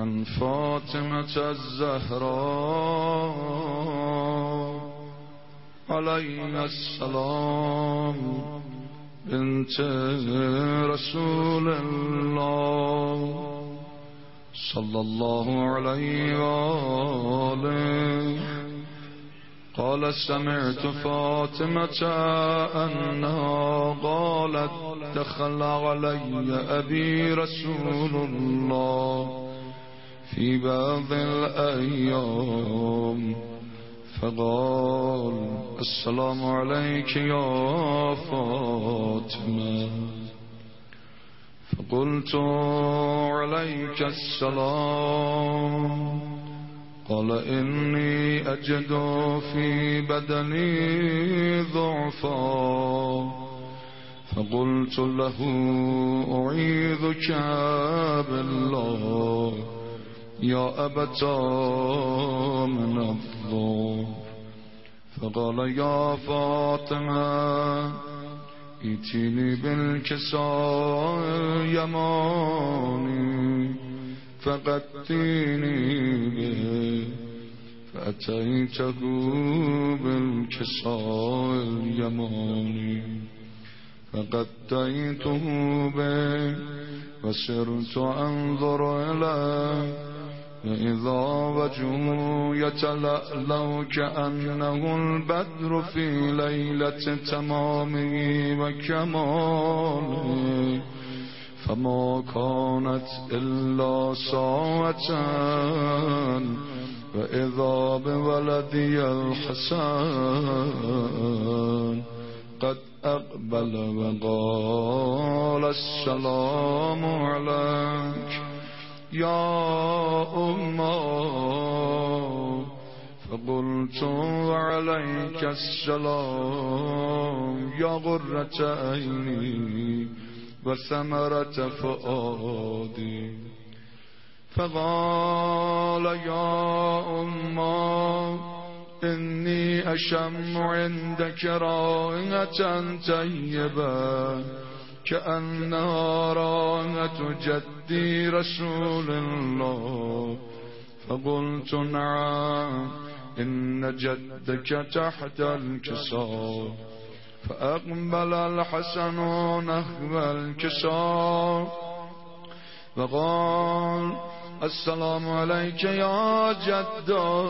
عن فاطمة الزهراء عليها السلام بنت رسول الله صلى الله عليه وآله قال سمعت فاطمة أنها قالت دخل علي أبي رسول الله في بعض الأيام فقال السلام عليك يا فاطمة فقلت عليك السلام قال إني أجد في بدني ضعفا فقلت له أعيذك بالله يا أبتا من الضعف فقال يا فاطمة ائتني بالكساء اليماني فقدتيني به فأتيته بالكساء اليماني فقديته به وسرت أنظر إليه فإذا وجهه يتلألأ كأنه البدر في ليلة تمامه وكماله فما كانت إلا ساعة وإذا بولدي الحسن قد أقبل وقال السلام عليك يا أمه فقلت وعليك السلام يا غرة عيني وثمرة فؤادي فقال يا أمه إني أشم عندك رائحة طيبة كأنها رائحة جدي رسول الله فقلت نعم إن جدك تحت الكساء فأقبل الحسن نحو الكساء وقال السلام عليك يا جدو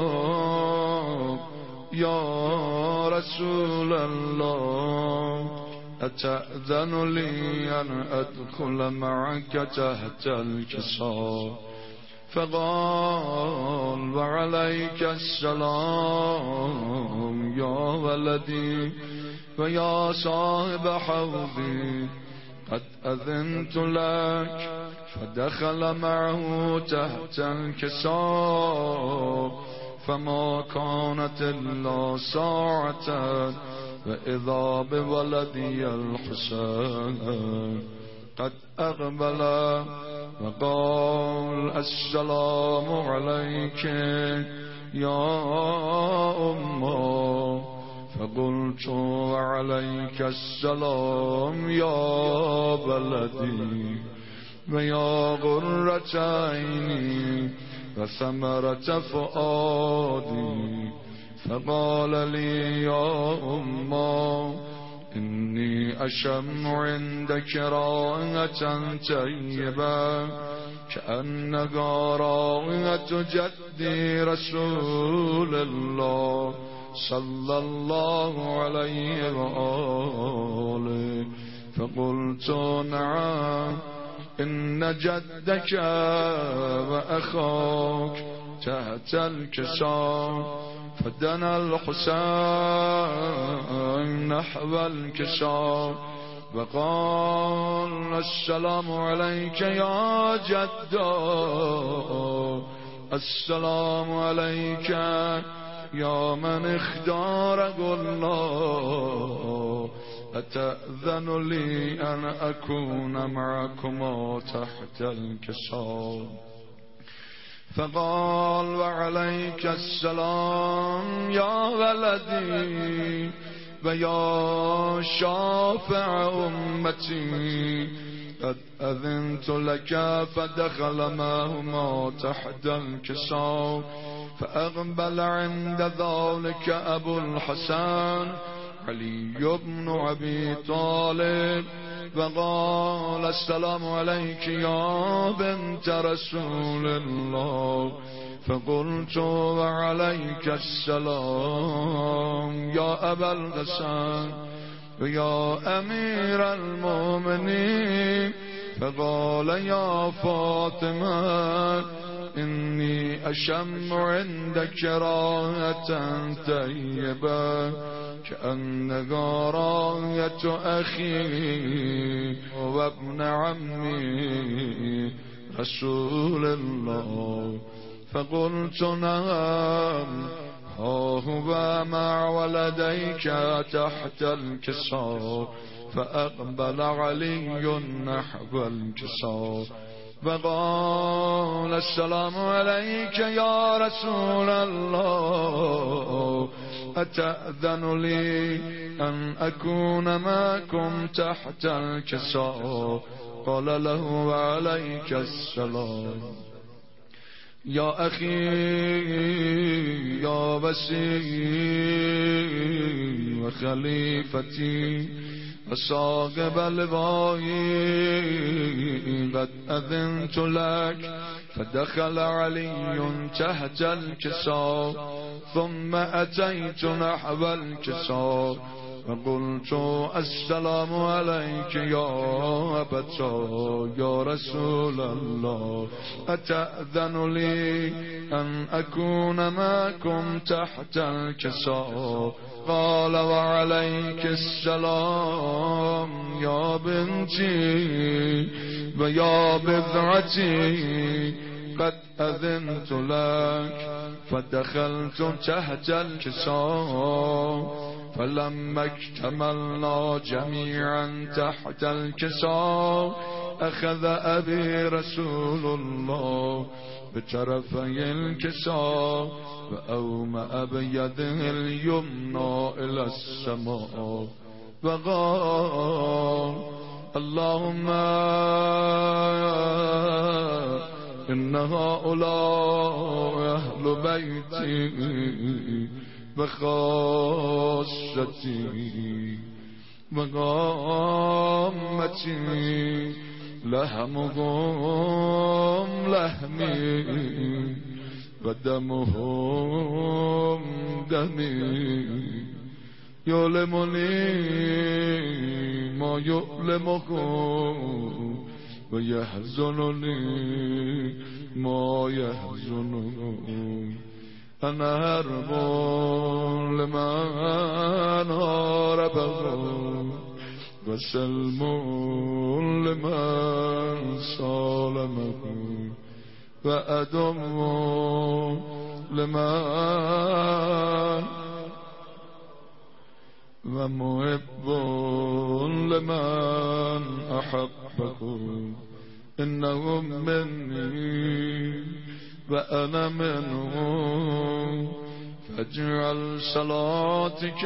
يا رسول الله أتأذن لي أن أدخل معك تحت الكساء فقال وعليك السلام يا ولدي ويا صاحب حوضي قد أذنت لك فدخل معه تحت الكساء فما كانت إلا ساعة وإذا بولدي الحسين قد أقبل وقال السلام عليك يا أمه فقلت وعليك السلام يا بلدي ويا غرة عيني وثمرة فؤادي فقال لي يا أمه إني أشم عندك رائحة طيبة كأنها رائحة جدي رسول الله صلى الله عليه وآله فقلت نعم إن جدك وأخاك تحت الكساء فدنا الحسين نحو الكساء وقال السلام عليك يا جدو السلام عليك يا من اختارك الله أتأذن لي أن أكون معكما تحت الكساء فقال وعليك السلام يا ولدي ويا شافع أمتي قد أذنت لك فدخل معهما تحت الكساء فأقبل عند ذلك أبو الحسن علي بن أبي طالب وقال السلام عليك يا بنت رسول الله فقلت وعليك السلام يا أبا الحسن ويا أمير المؤمنين فقال يا فاطمة إني أشم عندك راية طيبة كأنها راية أخي وابن عمي رسول الله فقلت نعم ها هو مع ولديك تحت الكساء فأقبل علي نحو الكساء فقال السلام عليك يا رسول الله أتأذن لي أن أكون معكم تحت الكساء قال له وعليك السلام يا أخي يا وسيم وخليفتي وصاحب لوائي قد أذنت لك فدخل علي تحت الكساء ثم أتيت نحو الكساء فقلت السلام عليك يا أبتا يا رسول الله أتأذن لي أن أكون معكم تحت الكساء قال وعليك السلام يا بنتي ويا بذعتي قد أذنت لك فدخلت تحت الكساء فلما اكتملنا جميعا تحت الكساء أخذ أبي رسول الله بطرفي الكساء وأومأ بيده اليمنى إلى السماء وقال اللهم إن هؤلاء أهل بيتي وخاصتي وقامتي لحمهم لحمي ودمهم دمي يؤلمني ما يؤلمهم ويحزنني ما يحزنهم أنا هرب لمن هربه وسلم لمن صالمه وأدم لمن ومحب لمن أحبه إنهم مني وأنا منهم فاجعل صلاتك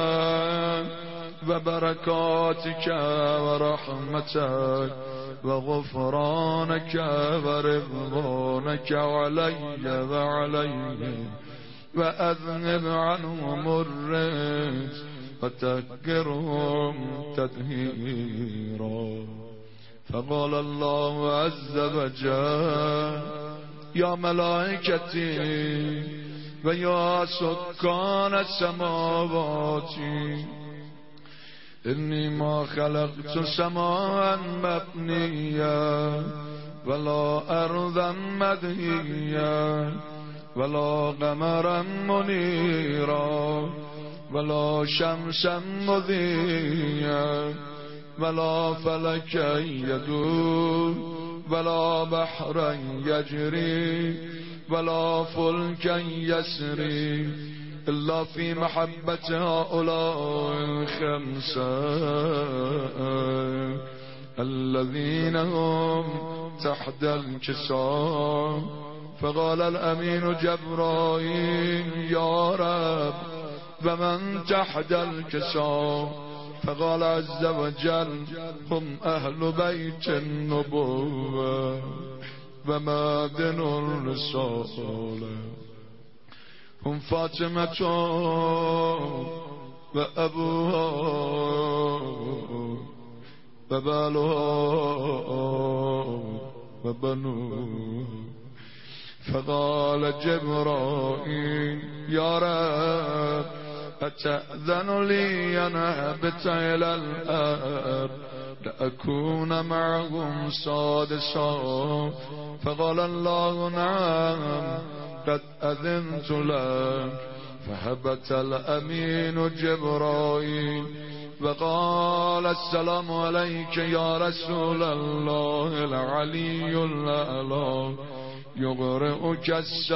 وبركاتك ورحمتك وغفرانك ورضوانك علي وعليهم وأذهب عنهم الرجس وتذكرهم تطهيرا فقال الله عز وجل يا ملائكتي ويا سكان السماوات إني ما خلقت سماء مبنيا ولا أرضا مدهيا ولا قمرا منيرا ولا شمسا مضيا ولا فلكا يدور ولا بحرا يجري ولا فلكا يسري إلا في محبة هؤلاء الخمسة الذين هم تحت الكساء فقال الأمين جبرائيل يا رب ومن تحت الكساء فقال عز وجل هم أهل بيت النبوة ومعدن الرسالة هم فاطمة وأبوها وبالها وبنوها. فقال جبرائيل يا رب أتأذن لي أن أهبط إلى الأرض لأكون معهم سادسا؟ فقال الله نعم قد أذنت لك. فهبط الأمين جبرائيل وقال السلام عليك يا رسول الله العلي الأعلى يقرئك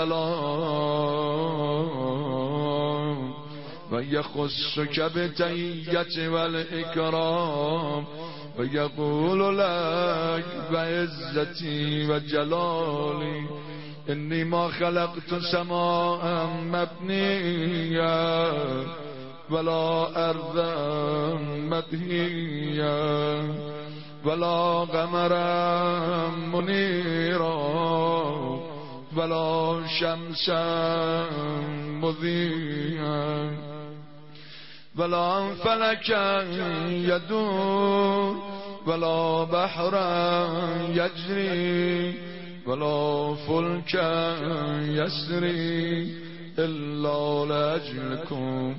السلام ويخصك بالتحية والإكرام ويقول لك بعزتي وجلالي إني ما خلقت سماء مبنيا ولا أرضا مدهيا ولا قمرا منيرا ولا شمسا مضيئا ولا فلكا يدور ولا بحرا يجري ولا فلكا يسري إلا لأجلكم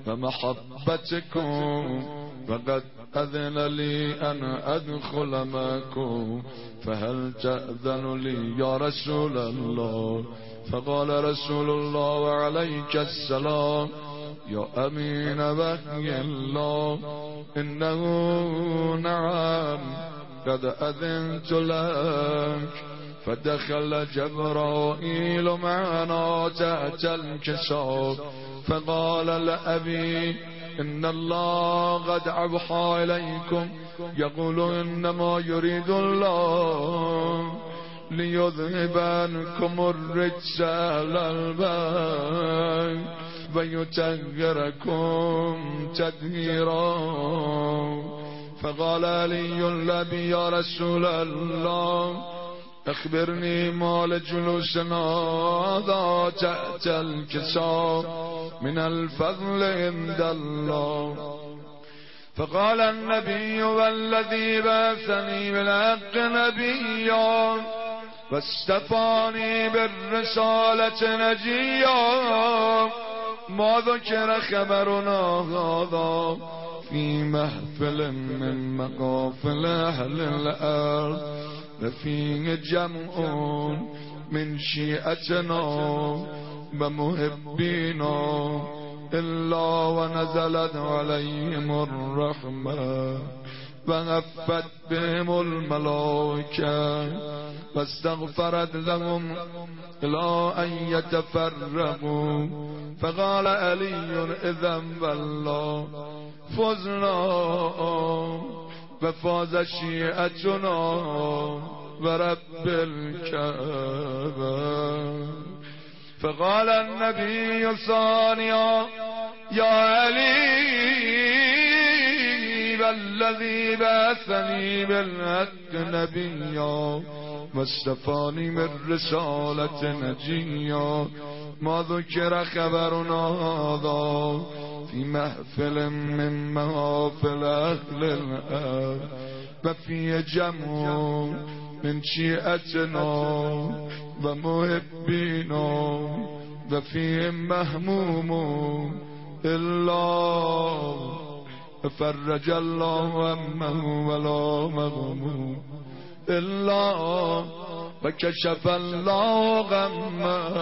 ومحبتكم وقد أذن لي أن أدخل معكم فهل تأذن لي يا رسول الله؟ فقال رسول الله وعليك السلام يا أمين وحي الله إنه نعم قد أذنت لك. فدخل جبرائيل معنا تحت الكساء فقال لأبي إن الله قد أوحى إليكم يقول إنما يريد الله ليذهب عنكم الرجس أهل البيت ويطهركم تطهيرا. فقال علي لأبي يا رسول الله أخبرني ما لجلوسنا هذا تحت الكساء من الفضل عند الله. فقال النبي والذي بعثني بالحق نبيا واستفاني بالرسالة نجيا ما ذكر خبرنا هذا في محفل من مقافل أهل الأرض وفيه جمع من شيعتنا ومحبينا إلا ونزلت عليهم الرحمة وغفت بهم الملائكة واستغفرت لهم إلى أن يتفرقوا. فقال علي إذن والله فزنا وفاز شيعتنا ورب الكعبة. فقال النبي ثانيا يا علي والذي بعثني بالحق نبيا واستفاني من رسالة نجيا ما ذكر خبرنا هذا في محفل من محافل أهل الأرض وفي جمع من شيعتنا ومحبينا وفيهم مهموم إلا فرج الله همه ولا مغموم إلا وكشف الله غمه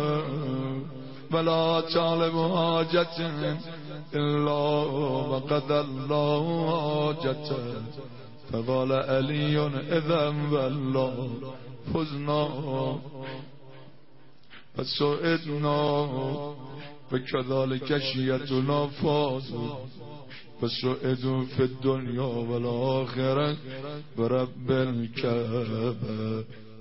ولا طالب حاجة إلا وقضى الله حاجته. فقال علي إذن والله فزنا وسعدنا وكذلك شيعتنا فازوا وسعدوا في الدنيا والآخرة برب الكعبة.